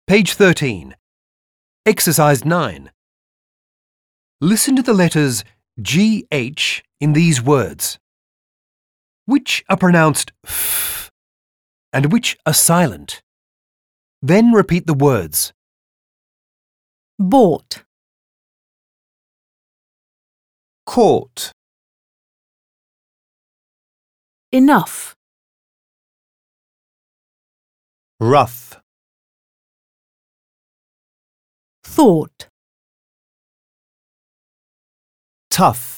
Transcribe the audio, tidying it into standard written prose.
Page 13. Exercise 9. Listen to the letters GH in these words. Which are pronounced f and which are silent? Then repeat the words. Bought, Caught, enough, rough, thought, tough.